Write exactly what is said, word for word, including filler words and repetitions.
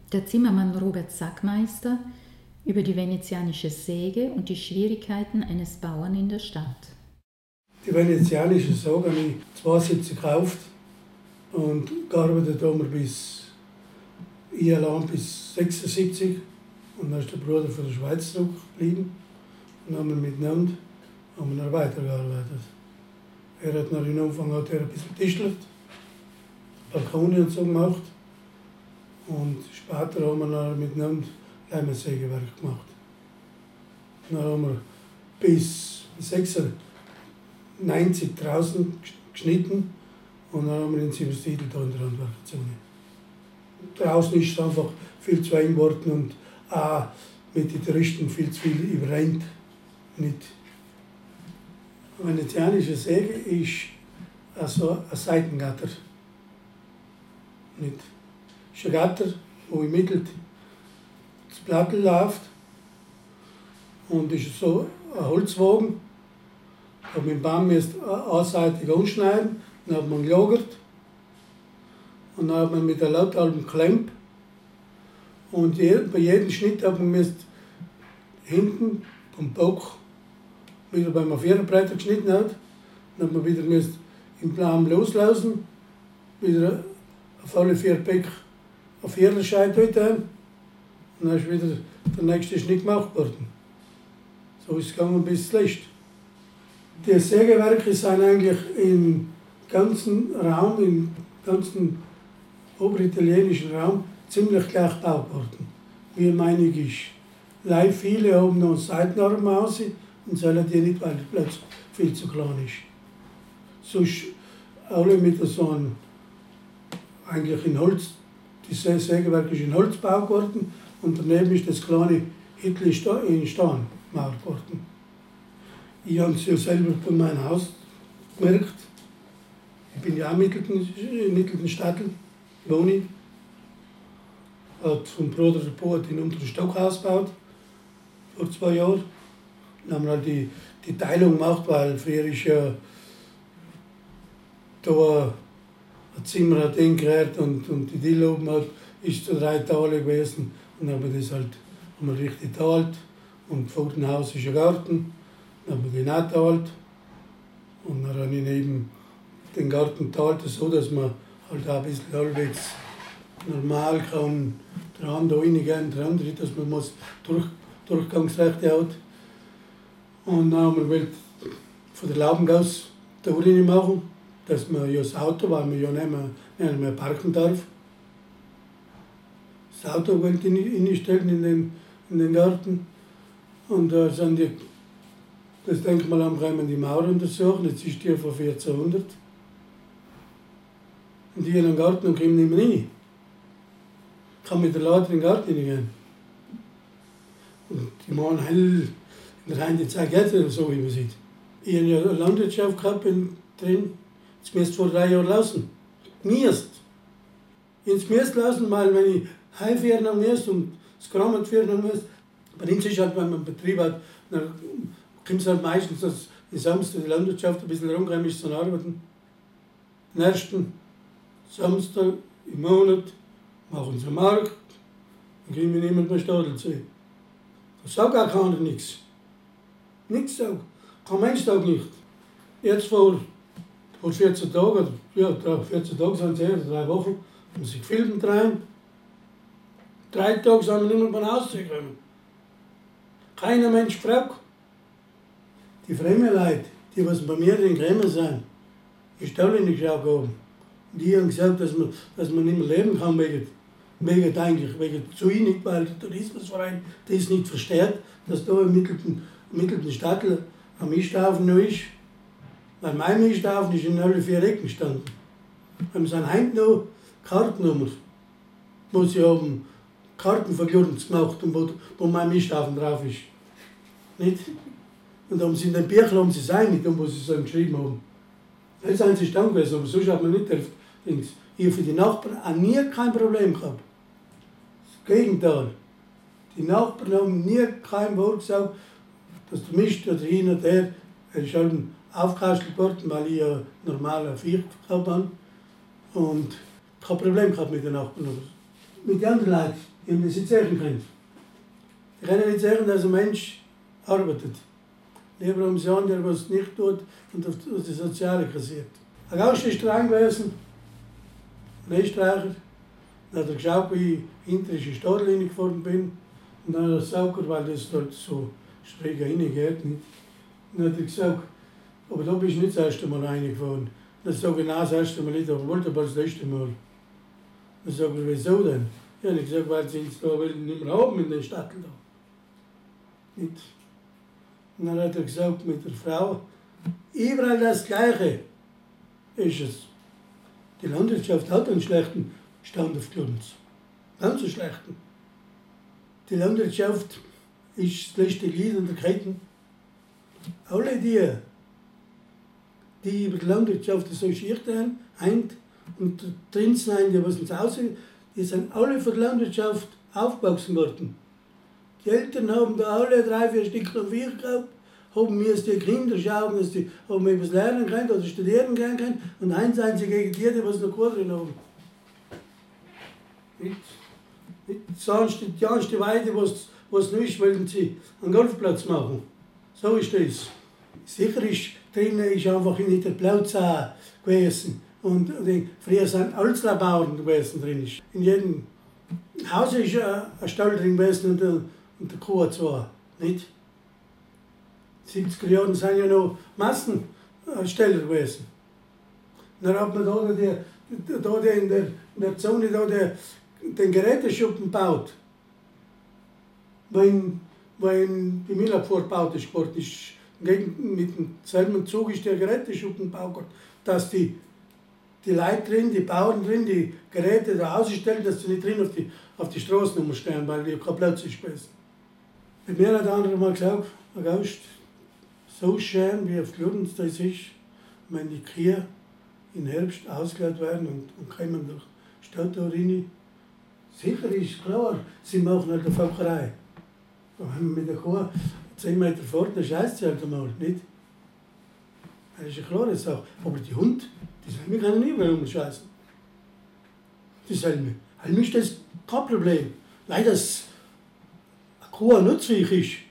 Der Zimmermann Robert Sackmeister über die venezianische Säge und die Schwierigkeiten eines Bauern in der Stadt. Die venezianische Säge habe ich zweiundsiebzig gekauft und gearbeitet haben wir bis ich allein bis sechsundsiebzig. Und dann ist der Bruder von der Schweiz zurückgeblieben und haben wir miteinander haben wir noch weitergearbeitet. Er hat nach dem Anfang hat er ein bisschen tischlert, Balkone und so gemacht. Und später haben wir noch miteinander Leimensägewerk gemacht. Dann haben wir bis sechsundneunzig draußen geschnitten und dann haben wir in Siebenstiedl da in der Handwerkerzone. Draußen ist es einfach viel zu eng geworden und auch mit den Touristen viel zu viel überrennt. Nicht. Eine venezianische Säge ist also ein Seitengatter. Nicht. Es ist ein Gatter, wo im Mittel das Plattel läuft und ist so ein Holzwagen. Da hat man den Baum erst einseitig anschneiden, dann hat man gelagert und dann hat man mit der Lauthalben geklemmt. Und bei jedem Schnitt hat man hinten vom Bock wieder beim Viererbreiter geschnitten hat, dann hat man wieder im Plan loslassen, wieder auf alle vier Bäck auf vierer Scheite und dann ist wieder der nächste Schnitt gemacht worden. So ist es gegangen bis zuletzt. Die Sägewerke sind eigentlich im ganzen Raum, im ganzen oberitalienischen Raum ziemlich gleich gebaut worden, wie meinig ist. Leider viele haben noch Seitenarme raus und sollen die nicht, weil der Platz viel zu klein ist. Sonst alle mit so einem, eigentlich in Holz, die Sägewerk ist in Holz gebaut worden und daneben ist das kleine Hitler in Stein gebaut worden. Ich habe es ja selber bei meinem Haus gemerkt. Ich bin ja auch in Mitteltenstadtel, wohne ich. Hat vom Bruder der Bauer den unteren Stock ausgebaut, vor zwei Jahren. Dann haben wir halt die, die Teilung gemacht, weil früher ist ja da ein Zimmer hat hingehört und, und die Diele oben hat, ist zu drei Teile gewesen. Und dann haben wir das halt haben wir richtig geteilt. Und vor dem Haus ist ein Garten, dann haben wir den auch geteilt. Und dann habe ich neben den Garten geteilt, so dass man halt auch ein bisschen halbwegs normal kann der eine da reingehen, der andere, dass man muss durch, Durchgangsrechte hat. Und dann haben wir gewählt, von der Laubengasse da rein machen, dass man ja das Auto, weil man ja nicht mehr, nicht mehr parken darf, das Auto wollte ich reinstellen in den, in den Garten. Und da sind die, das Denkmal haben wir die Mauer untersucht, jetzt ist die von vierzehnhundert. Und die in den Garten und kommen nicht mehr rein. Ich kann mit der Leiter in den Garten gehen. Und die machen hell, in der heutigen Zeit geht es so, wie man sieht. Ich habe ja eine Landwirtschaft gehabt bin drin, jetzt müsst vor drei Jahren lassen. Müsst. Ins müsst lassen, weil wenn ich heimfahren muss und das Kram fahren muss, bei uns ist halt, wenn man einen Betrieb hat, dann kommt es halt meistens, dass im Samstag die Landwirtschaft ein bisschen rumgekommen ist zum Arbeiten. Den ersten Samstag im Monat machen sie einen Markt, dann kriegen wir niemand mehr Stadel zu. Das sagt auch keiner nichts. Nichts sagt. Kein Mensch sagt nicht. Jetzt vor, vor vierzehn Tagen, ja, vierzehn Tage sind es eher, drei Wochen, haben sie gefilmt rein. Drei Tage sind wir nicht mehr nach Hause gekommen. Keiner Mensch gefragt. Die fremden Leute, die was bei mir in Kremen sind, ist alle nicht gekommen. Die haben gesagt, dass man, dass man nicht mehr leben kann wegen, wegen eigentlich, wegen zu wenig, weil der Tourismusverein das nicht versteht, dass da im mittleren, mittleren Stadtl ein Misthaufen noch ist. Weil mein Misthaufen ist in alle vier Ecken gestanden. Wir sind heute noch Kartennummern, wo sie haben Karten verglürnt gemacht und wo, wo mein Misthaufen drauf ist. Nicht? Und da haben sie in den Büchern haben sie es eingetan, wo sie es so geschrieben haben. Das sind sie stand gewesen, aber sonst hat man nicht dürfen. Ich habe für die Nachbarn auch nie kein Problem gehabt. Das Gegenteil. Die Nachbarn haben nie kein Wort gesagt, dass der Mist oder hin oder her, er ist halt aufgekastelt worden, weil ich ja normal ein Viech gehabt habe. Und kein Problem gehabt mit den Nachbarn. Mit den anderen Leuten. Die haben das nicht sagen können. Die können nicht sagen, dass ein Mensch arbeitet. Lieber um einen, der was nicht tut und auf das Soziale kassiert. Ein Gast ist streng gewesen, ein Österreicher. Dann hat er geschaut, wie ich hinter in die Stadtlinie gefahren bin. Und dann hat er gesagt, weil das dort so schräg reingeht. Nicht? Und dann hat er gesagt, aber da bist du nicht das erste Mal reingefahren. Dann sage ich, nein, das erste Mal nicht, aber wollte aber das letzte Mal. Dann sage ich, wieso denn? Ja, ich gesagt, weil sie es da nicht mehr haben in den Städten da. Nicht? Und dann hat er gesagt mit der Frau, überall das Gleiche ist es. Die Landwirtschaft hat einen schlechten Stand auf Glunz. Ganz einen schlechten. Die Landwirtschaft ist das letzte Glied an der Kette. Alle die, die über die Landwirtschaft so schiert haben, und drin sind, die was ins Haus sind, die sind alle von der Landwirtschaft aufgewachsen worden. Die Eltern haben da alle drei, vier Stück noch vier gehabt, haben mir die Kinder schauen, dass die haben etwas lernen können oder studieren können, und eins sind sie gegen die, die was noch gut drin haben. Nicht, nicht sonst die ganze Weide, was, was nicht ist, wollen sie einen Golfplatz machen. So ist das. Sicher ist drinnen ist einfach nicht der Platz gewesen. Und, und früher sind Holzlerbauern gewesen drin. In jedem Haus ist ein Stall drin gewesen und der, und der Kuh zwar. Nicht? In den siebziger Jahren sind ja noch Massensteller gewesen. Dann hat man da, die, da die in, der, in der Zone da die, den Geräteschuppen gebaut. Wenn, wenn die Müllabfuhr gebaut ist, ist mit demselben Zug ist der Geräteschuppen gebaut worden, dass die, die Leute drin, die Bauern drin, die Geräte da ausstellen, dass sie nicht drin auf die, auf die Straßennummer stehen, weil die kein Platz ist gewesen. Bei mir hat der andere mal gesagt, August, so schön wie auf Glunz das ist, wenn die Kühe im Herbst ausgeladen werden und, und kommen durch die Stadt da rein. Sicher ist klar, sie machen halt eine Falkerei. Wenn man mit der Kuh zehn Meter fort, dann scheißt sie halt einmal, nicht? Das ist eine klare Sache. Aber die Hunde, die sollen mich nicht mehr umscheißen. Die sollen mich. Für mich ist das kein Problem. Weil das eine Kuh nutzreich ist.